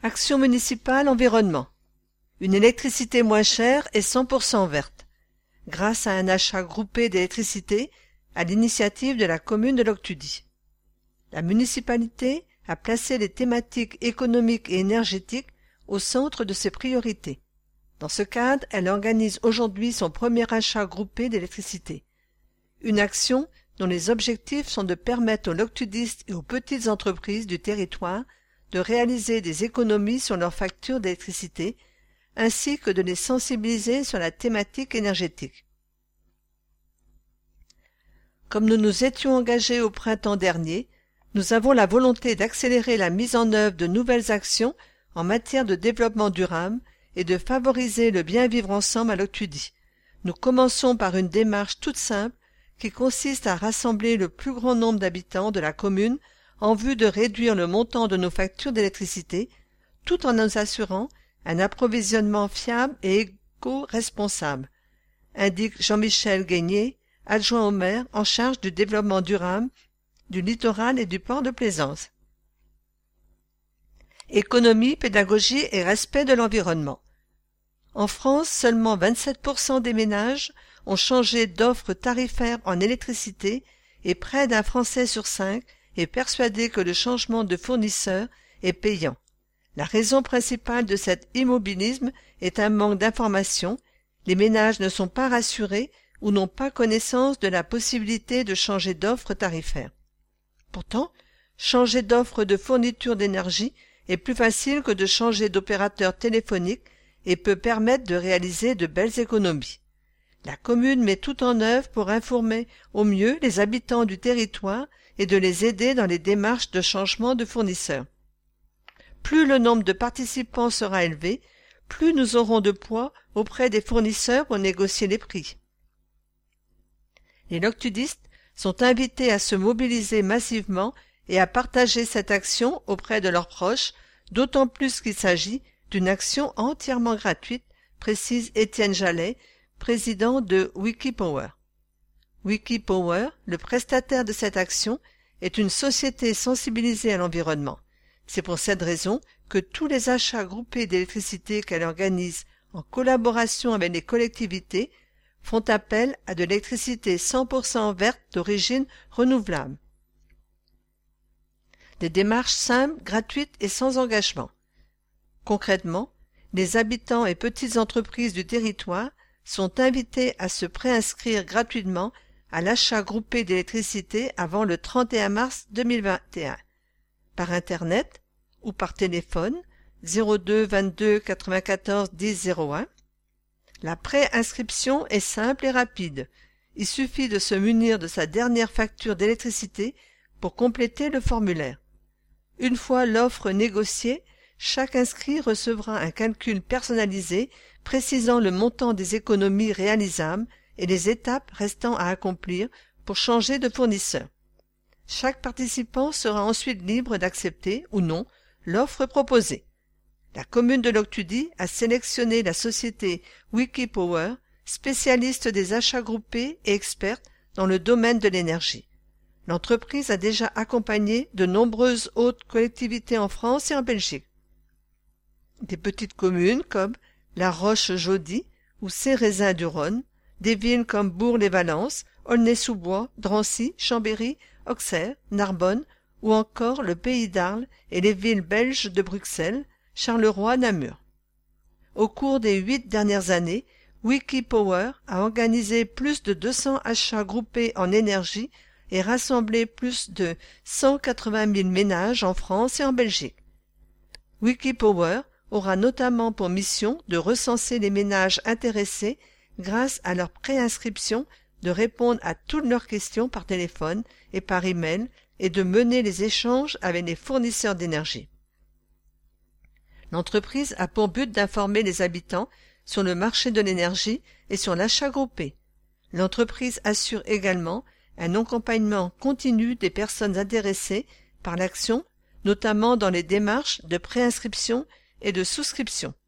Action municipale environnement. Une électricité moins chère et 100% verte, grâce à un achat groupé d'électricité à l'initiative de la commune de Loctudy. La municipalité a placé les thématiques économiques et énergétiques au centre de ses priorités. Dans ce cadre, elle organise aujourd'hui son premier achat groupé d'électricité. Une action dont les objectifs sont de permettre aux loctudistes et aux petites entreprises du territoire de réaliser des économies sur leurs factures d'électricité, ainsi que de les sensibiliser sur la thématique énergétique. Comme nous nous étions engagés au printemps dernier, nous avons la volonté d'accélérer la mise en œuvre de nouvelles actions en matière de développement durable et de favoriser le bien vivre ensemble à Loctudy. Nous commençons par une démarche toute simple qui consiste à rassembler le plus grand nombre d'habitants de la commune en vue de réduire le montant de nos factures d'électricité, tout en nous assurant un approvisionnement fiable et éco-responsable, indique Jean-Michel Guégnier, adjoint au maire en charge du développement durable, du littoral et du port de plaisance. Économie, pédagogie et respect de l'environnement. En France, seulement 27% des ménages ont changé d'offre tarifaire en électricité et près d'un Français sur 5 est persuadé que le changement de fournisseur est payant. La raison principale de cet immobilisme est un manque d'information. Les ménages ne sont pas rassurés ou n'ont pas connaissance de la possibilité de changer d'offre tarifaire. Pourtant, changer d'offre de fourniture d'énergie est plus facile que de changer d'opérateur téléphonique et peut permettre de réaliser de belles économies. La commune met tout en œuvre pour informer au mieux les habitants du territoire et de les aider dans les démarches de changement de fournisseur. Plus le nombre de participants sera élevé, plus nous aurons de poids auprès des fournisseurs pour négocier les prix. Les loctudistes sont invités à se mobiliser massivement et à partager cette action auprès de leurs proches, d'autant plus qu'il s'agit d'une action entièrement gratuite, précise Étienne Jallet, président de Wikipower. Wikipower, le prestataire de cette action, est une société sensibilisée à l'environnement. C'est pour cette raison que tous les achats groupés d'électricité qu'elle organise en collaboration avec les collectivités font appel à de l'électricité 100% verte d'origine renouvelable. Des démarches simples, gratuites et sans engagement. Concrètement, les habitants et petites entreprises du territoire sont invités à se préinscrire gratuitement à l'achat groupé d'électricité avant le 31 mars 2021, par Internet ou par téléphone 02 22 94 10 01. La préinscription est simple et rapide. Il suffit de se munir de sa dernière facture d'électricité pour compléter le formulaire. Une fois l'offre négociée, chaque inscrit recevra un calcul personnalisé précisant le montant des économies réalisables et les étapes restant à accomplir pour changer de fournisseur. Chaque participant sera ensuite libre d'accepter ou non l'offre proposée. La commune de Loctudy a sélectionné la société Wikipower, spécialiste des achats groupés et experte dans le domaine de l'énergie. L'entreprise a déjà accompagné de nombreuses autres collectivités en France et en Belgique. Des petites communes comme La Roche-Jaudy ou Cérézin-du-Rhône, des villes comme Bourg-les-Valences, Aulnay-sous-Bois, Drancy, Chambéry, Auxerre, Narbonne ou encore le Pays d'Arles et les villes belges de Bruxelles, Charleroi, Namur. Au cours des 8 dernières années, Wikipower a organisé plus de 200 achats groupés en énergie et rassemblé plus de 180 000 ménages en France et en Belgique. Wikipower aura notamment pour mission de recenser les ménages intéressés grâce à leur préinscription, de répondre à toutes leurs questions par téléphone et par email et de mener les échanges avec les fournisseurs d'énergie. L'entreprise a pour but d'informer les habitants sur le marché de l'énergie et sur l'achat groupé. L'entreprise assure également un accompagnement continu des personnes intéressées par l'action, notamment dans les démarches de préinscription et de souscription.